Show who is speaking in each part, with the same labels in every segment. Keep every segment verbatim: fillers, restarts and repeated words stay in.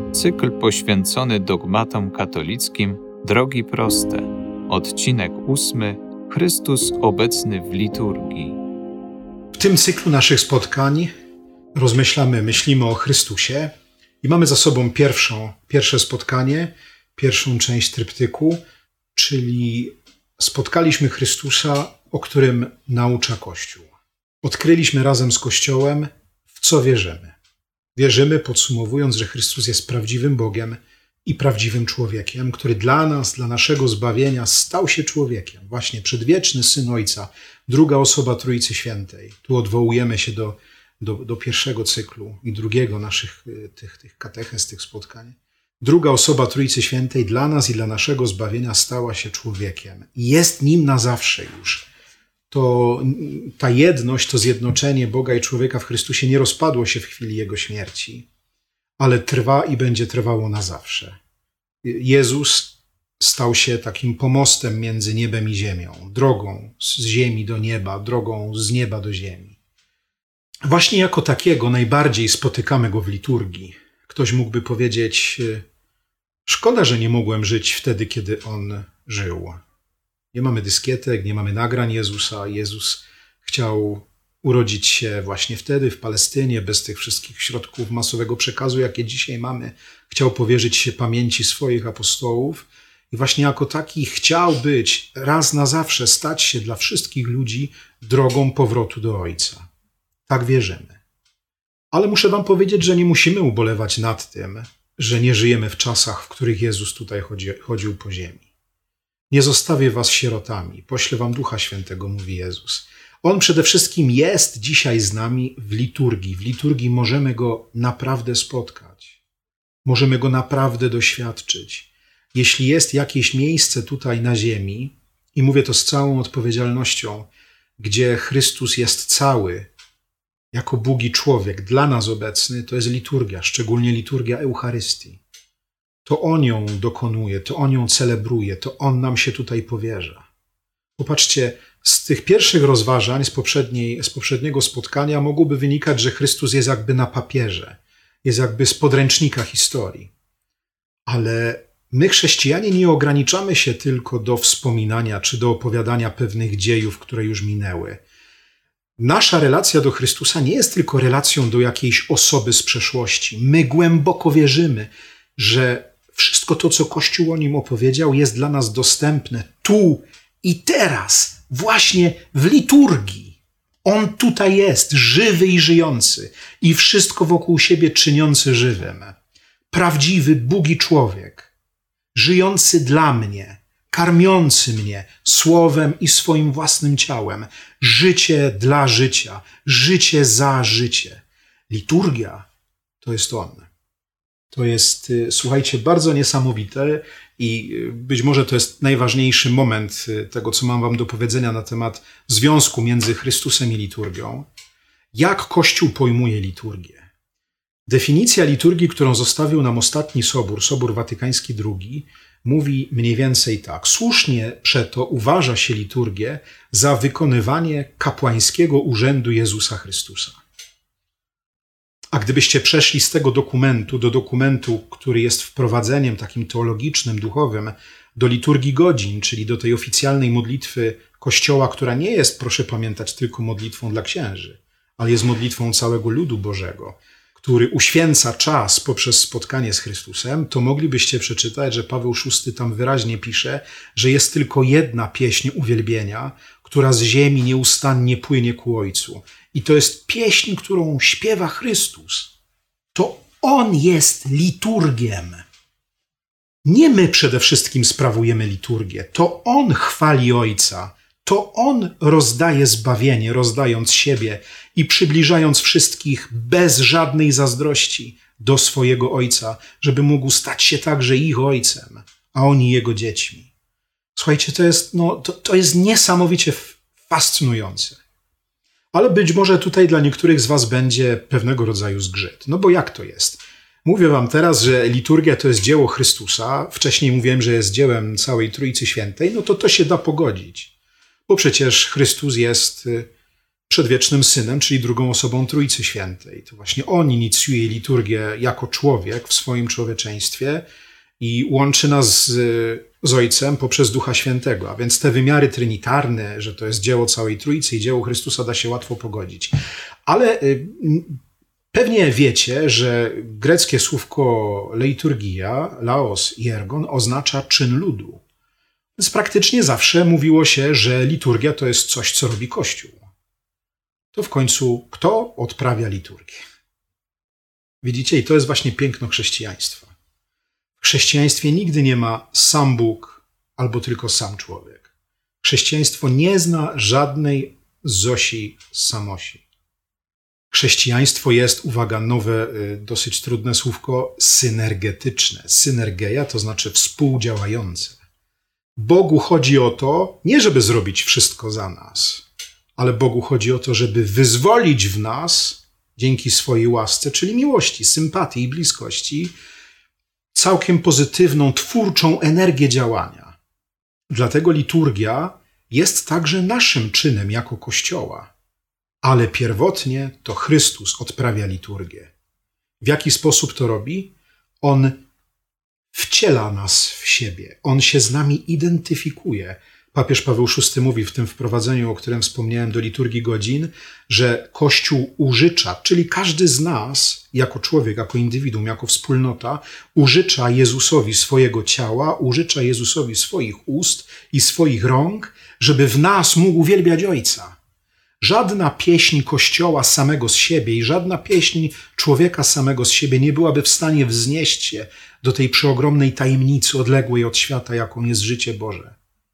Speaker 1: Cykl poświęcony dogmatom katolickim Drogi proste. Odcinek ósmy. Chrystus obecny w liturgii.
Speaker 2: W tym cyklu naszych spotkań rozmyślamy, myślimy o Chrystusie i mamy za sobą pierwszą, pierwsze spotkanie, pierwszą część tryptyku, czyli spotkaliśmy Chrystusa, o którym naucza Kościół. Odkryliśmy razem z Kościołem, w co wierzymy. Wierzymy, podsumowując, że Chrystus jest prawdziwym Bogiem i prawdziwym człowiekiem, który dla nas, dla naszego zbawienia stał się człowiekiem. Właśnie przedwieczny Syn Ojca, druga osoba Trójcy Świętej. Tu odwołujemy się do, do, do pierwszego cyklu i drugiego naszych tych, tych katechez, tych spotkań. Druga osoba Trójcy Świętej dla nas i dla naszego zbawienia stała się człowiekiem. Jest nim na zawsze już. To ta jedność, to zjednoczenie Boga i człowieka w Chrystusie nie rozpadło się w chwili Jego śmierci, ale trwa i będzie trwało na zawsze. Jezus stał się takim pomostem między niebem i ziemią, drogą z ziemi do nieba, drogą z nieba do ziemi. Właśnie jako takiego najbardziej spotykamy Go w liturgii. Ktoś mógłby powiedzieć, szkoda, że nie mogłem żyć wtedy, kiedy On żył. Nie mamy dyskietek, nie mamy nagrań Jezusa. Jezus chciał urodzić się właśnie wtedy w Palestynie, bez tych wszystkich środków masowego przekazu, jakie dzisiaj mamy. Chciał powierzyć się pamięci swoich apostołów i właśnie jako taki chciał być raz na zawsze, stać się dla wszystkich ludzi drogą powrotu do Ojca. Tak wierzymy. Ale muszę wam powiedzieć, że nie musimy ubolewać nad tym, że nie żyjemy w czasach, w których Jezus tutaj chodzi, chodził po ziemi. Nie zostawię was sierotami, poślę wam Ducha Świętego, mówi Jezus. On przede wszystkim jest dzisiaj z nami w liturgii. W liturgii możemy Go naprawdę spotkać. Możemy Go naprawdę doświadczyć. Jeśli jest jakieś miejsce tutaj na ziemi, i mówię to z całą odpowiedzialnością, gdzie Chrystus jest cały, jako Bóg i człowiek, dla nas obecny, to jest liturgia, szczególnie liturgia Eucharystii. To On ją dokonuje, to On ją celebruje, to On nam się tutaj powierza. Popatrzcie, z tych pierwszych rozważań, z, poprzedniej, z poprzedniego spotkania mogłoby wynikać, że Chrystus jest jakby na papierze, jest jakby z podręcznika historii. Ale my, chrześcijanie, nie ograniczamy się tylko do wspominania czy do opowiadania pewnych dziejów, które już minęły. Nasza relacja do Chrystusa nie jest tylko relacją do jakiejś osoby z przeszłości. My głęboko wierzymy, że wszystko to, co Kościół o Nim opowiedział, jest dla nas dostępne tu i teraz, właśnie w liturgii. On tutaj jest, żywy i żyjący i wszystko wokół siebie czyniący żywym. Prawdziwy Bóg i człowiek, żyjący dla mnie, karmiący mnie słowem i swoim własnym ciałem. Życie dla życia, życie za życie. Liturgia to jest On. To jest, słuchajcie, bardzo niesamowite i być może to jest najważniejszy moment tego, co mam wam do powiedzenia na temat związku między Chrystusem i liturgią. Jak Kościół pojmuje liturgię? Definicja liturgii, którą zostawił nam ostatni Sobór, Sobór Watykański drugi, mówi mniej więcej tak. Słusznie przeto uważa się liturgię za wykonywanie kapłańskiego urzędu Jezusa Chrystusa. A gdybyście przeszli z tego dokumentu do dokumentu, który jest wprowadzeniem takim teologicznym, duchowym, do liturgii godzin, czyli do tej oficjalnej modlitwy Kościoła, która nie jest, proszę pamiętać, tylko modlitwą dla księży, ale jest modlitwą całego ludu Bożego, który uświęca czas poprzez spotkanie z Chrystusem, to moglibyście przeczytać, że Paweł szósty tam wyraźnie pisze, że jest tylko jedna pieśń uwielbienia, która z ziemi nieustannie płynie ku Ojcu. I to jest pieśń, którą śpiewa Chrystus. To On jest liturgiem. Nie my przede wszystkim sprawujemy liturgię. To On chwali Ojca. To On rozdaje zbawienie, rozdając siebie i przybliżając wszystkich bez żadnej zazdrości do swojego Ojca, żeby mógł stać się także ich Ojcem, a oni Jego dziećmi. Słuchajcie, to jest, no, to, to jest niesamowicie fascynujące. Ale być może tutaj dla niektórych z was będzie pewnego rodzaju zgrzyt. No bo jak to jest? Mówię wam teraz, że liturgia to jest dzieło Chrystusa. Wcześniej mówiłem, że jest dziełem całej Trójcy Świętej. No to to się da pogodzić. Bo przecież Chrystus jest przedwiecznym Synem, czyli drugą osobą Trójcy Świętej. To właśnie On inicjuje liturgię jako człowiek w swoim człowieczeństwie i łączy nas z, z Ojcem poprzez Ducha Świętego. A więc te wymiary trinitarne, że to jest dzieło całej Trójcy i dzieło Chrystusa, da się łatwo pogodzić. Ale y, pewnie wiecie, że greckie słówko leiturgia, laos i ergon, oznacza czyn ludu. Więc praktycznie zawsze mówiło się, że liturgia to jest coś, co robi Kościół. To w końcu kto odprawia liturgię? Widzicie? I to jest właśnie piękno chrześcijaństwa. W chrześcijaństwie nigdy nie ma sam Bóg albo tylko sam człowiek. Chrześcijaństwo nie zna żadnej Zosi Samosi. Chrześcijaństwo jest, uwaga, nowe, dosyć trudne słówko, synergetyczne. Synergeia to znaczy współdziałające. Bogu chodzi o to, nie żeby zrobić wszystko za nas, ale Bogu chodzi o to, żeby wyzwolić w nas, dzięki swojej łasce, czyli miłości, sympatii i bliskości, całkiem pozytywną, twórczą energię działania. Dlatego liturgia jest także naszym czynem jako Kościoła. Ale pierwotnie to Chrystus odprawia liturgię. W jaki sposób to robi? On wciela nas w siebie. On się z nami identyfikuje. Papież Paweł szósty mówi w tym wprowadzeniu, o którym wspomniałem, do liturgii godzin, że Kościół użycza, czyli każdy z nas, jako człowiek, jako indywiduum, jako wspólnota, użycza Jezusowi swojego ciała, użycza Jezusowi swoich ust i swoich rąk, żeby w nas mógł uwielbiać Ojca. Żadna pieśń Kościoła samego z siebie i żadna pieśń człowieka samego z siebie nie byłaby w stanie wznieść się do tej przeogromnej tajemnicy odległej od świata, jaką jest życie Boże.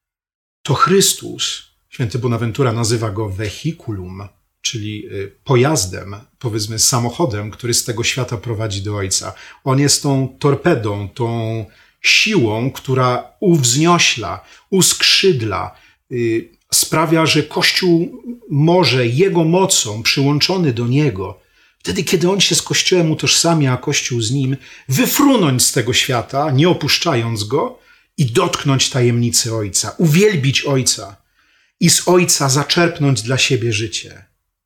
Speaker 2: To Chrystus, święty Bonaventura nazywa go vehiculum, czyli pojazdem, powiedzmy samochodem, który z tego świata prowadzi do Ojca. On jest tą torpedą, tą siłą, która uwzniośla, uskrzydla, sprawia, że Kościół może Jego mocą, przyłączony do Niego, wtedy, kiedy On się z Kościołem utożsamia, a Kościół z Nim, wyfrunąć z tego świata, nie opuszczając Go i dotknąć tajemnicy Ojca, uwielbić Ojca i z Ojca zaczerpnąć dla siebie życie.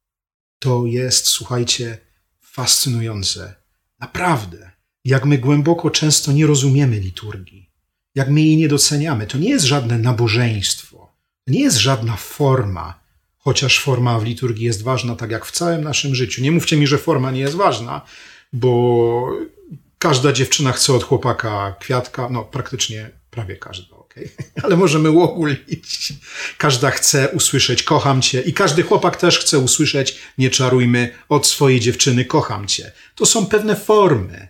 Speaker 2: To jest, słuchajcie, fascynujące. Naprawdę. Jak my głęboko często nie rozumiemy liturgii, jak my jej nie doceniamy. To nie jest żadne nabożeństwo. To nie jest żadna forma, chociaż forma w liturgii jest ważna, tak jak w całym naszym życiu. Nie mówcie mi, że forma nie jest ważna, bo każda dziewczyna chce od chłopaka kwiatka, no praktycznie prawie każda, okej? Okay? Ale możemy uogólnić. Każda chce usłyszeć kocham cię i każdy chłopak też chce usłyszeć, nie czarujmy, od swojej dziewczyny kocham cię. To są pewne formy.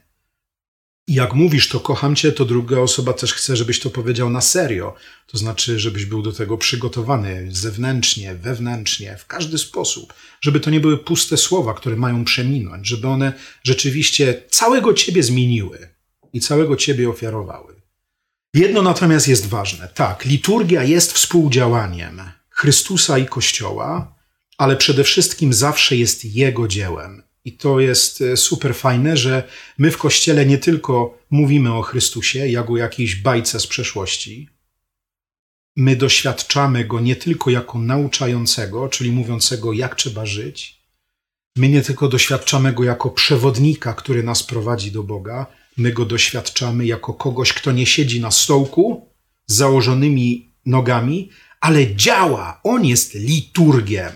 Speaker 2: I jak mówisz to kocham cię, to druga osoba też chce, żebyś to powiedział na serio. To znaczy, żebyś był do tego przygotowany zewnętrznie, wewnętrznie, w każdy sposób. Żeby to nie były puste słowa, które mają przeminąć. Żeby one rzeczywiście całego ciebie zmieniły i całego ciebie ofiarowały. Jedno natomiast jest ważne. Tak, liturgia jest współdziałaniem Chrystusa i Kościoła, ale przede wszystkim zawsze jest Jego dziełem. I to jest super fajne, że my w Kościele nie tylko mówimy o Chrystusie, jak o jakiejś bajce z przeszłości. My doświadczamy Go nie tylko jako nauczającego, czyli mówiącego, jak trzeba żyć. My nie tylko doświadczamy Go jako przewodnika, który nas prowadzi do Boga. My Go doświadczamy jako kogoś, kto nie siedzi na stołku z założonymi nogami, ale działa. On jest liturgiem.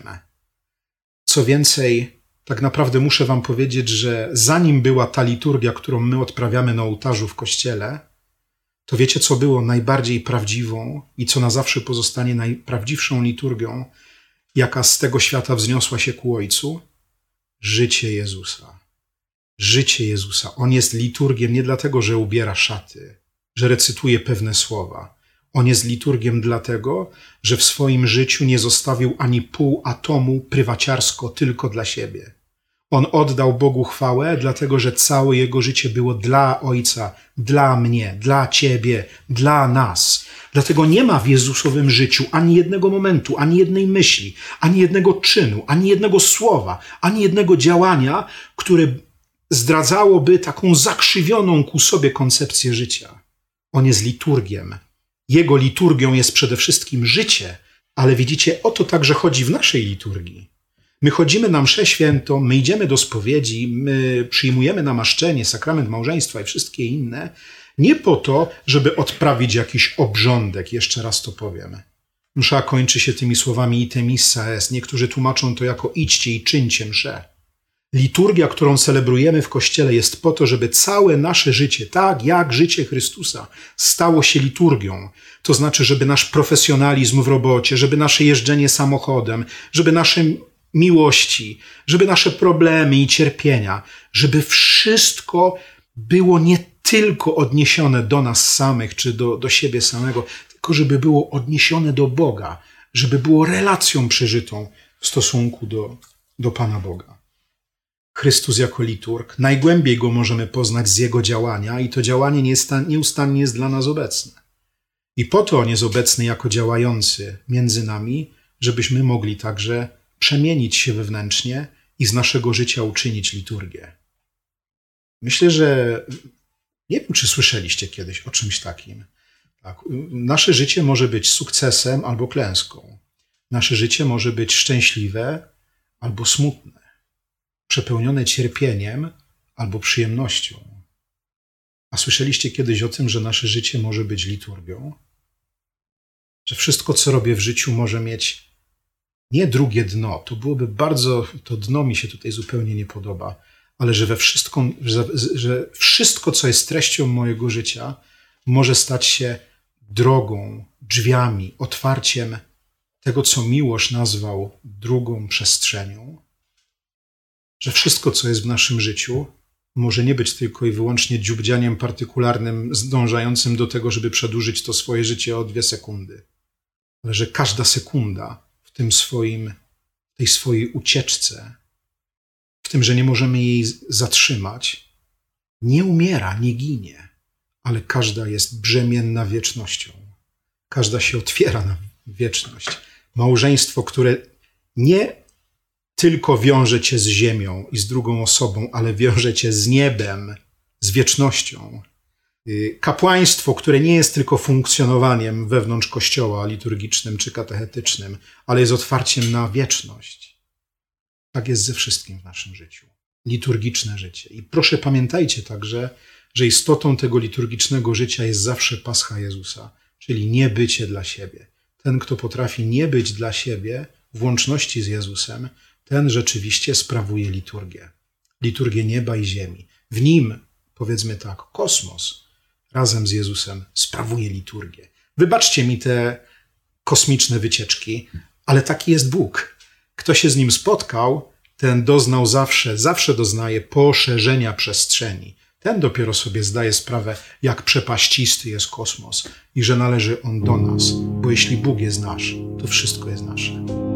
Speaker 2: Co więcej, tak naprawdę muszę wam powiedzieć, że zanim była ta liturgia, którą my odprawiamy na ołtarzu w Kościele, to wiecie, co było najbardziej prawdziwą i co na zawsze pozostanie najprawdziwszą liturgią, jaka z tego świata wzniosła się ku Ojcu? Życie Jezusa. Życie Jezusa. On jest liturgiem nie dlatego, że ubiera szaty, że recytuje pewne słowa. On jest liturgiem dlatego, że w swoim życiu nie zostawił ani pół atomu prywaciarsko tylko dla siebie. On oddał Bogu chwałę, dlatego że całe jego życie było dla Ojca, dla mnie, dla ciebie, dla nas. Dlatego nie ma w Jezusowym życiu ani jednego momentu, ani jednej myśli, ani jednego czynu, ani jednego słowa, ani jednego działania, które zdradzałoby taką zakrzywioną ku sobie koncepcję życia. On jest liturgiem. Jego liturgią jest przede wszystkim życie, ale widzicie, o to także chodzi w naszej liturgii. My chodzimy na mszę świętą, my idziemy do spowiedzi, my przyjmujemy namaszczenie, sakrament małżeństwa i wszystkie inne, nie po to, żeby odprawić jakiś obrządek, jeszcze raz to powiem. Msza kończy się tymi słowami ite missa est. Niektórzy tłumaczą to jako idźcie i czyńcie mszę. Liturgia, którą celebrujemy w Kościele, jest po to, żeby całe nasze życie, tak jak życie Chrystusa, stało się liturgią. To znaczy, żeby nasz profesjonalizm w robocie, żeby nasze jeżdżenie samochodem, żeby nasze miłości, żeby nasze problemy i cierpienia, żeby wszystko było nie tylko odniesione do nas samych czy do, do siebie samego, tylko żeby było odniesione do Boga, żeby było relacją przeżytą w stosunku do, do Pana Boga. Chrystus jako liturg, najgłębiej Go możemy poznać z Jego działania i to działanie nieustannie jest dla nas obecne. I po to On jest obecny jako działający między nami, żebyśmy mogli także przemienić się wewnętrznie i z naszego życia uczynić liturgię. Myślę, że nie wiem, czy słyszeliście kiedyś o czymś takim. Tak, nasze życie może być sukcesem albo klęską. Nasze życie może być szczęśliwe albo smutne, przepełnione cierpieniem albo przyjemnością. A słyszeliście kiedyś o tym, że nasze życie może być liturgią? Że wszystko, co robię w życiu, może mieć nie drugie dno. To byłoby bardzo, to dno mi się tutaj zupełnie nie podoba, ale że we wszystko, że, że wszystko, co jest treścią mojego życia, może stać się drogą, drzwiami, otwarciem tego, co Miłosz nazwał drugą przestrzenią. Że wszystko, co jest w naszym życiu, może nie być tylko i wyłącznie dziubdzianiem partykularnym, zdążającym do tego, żeby przedłużyć to swoje życie o dwie sekundy. Ale że każda sekunda w tym swoim, tej swojej ucieczce, w tym, że nie możemy jej zatrzymać, nie umiera, nie ginie, ale każda jest brzemienna wiecznością. Każda się otwiera na wieczność. Małżeństwo, które nie tylko wiąże cię z ziemią i z drugą osobą, ale wiąże cię z niebem, z wiecznością. Kapłaństwo, które nie jest tylko funkcjonowaniem wewnątrz kościoła liturgicznym czy katechetycznym, ale jest otwarciem na wieczność. Tak jest ze wszystkim w naszym życiu. Liturgiczne życie. I proszę pamiętajcie także, że istotą tego liturgicznego życia jest zawsze Pascha Jezusa, czyli nie bycie dla siebie. Ten, kto potrafi nie być dla siebie w łączności z Jezusem, ten rzeczywiście sprawuje liturgię. Liturgię nieba i ziemi. W nim, powiedzmy tak, kosmos razem z Jezusem sprawuje liturgię. Wybaczcie mi te kosmiczne wycieczki, ale taki jest Bóg. Kto się z Nim spotkał, ten doznał zawsze, zawsze doznaje poszerzenia przestrzeni. Ten dopiero sobie zdaje sprawę, jak przepaścisty jest kosmos i że należy on do nas, bo jeśli Bóg jest nasz, to wszystko jest nasze.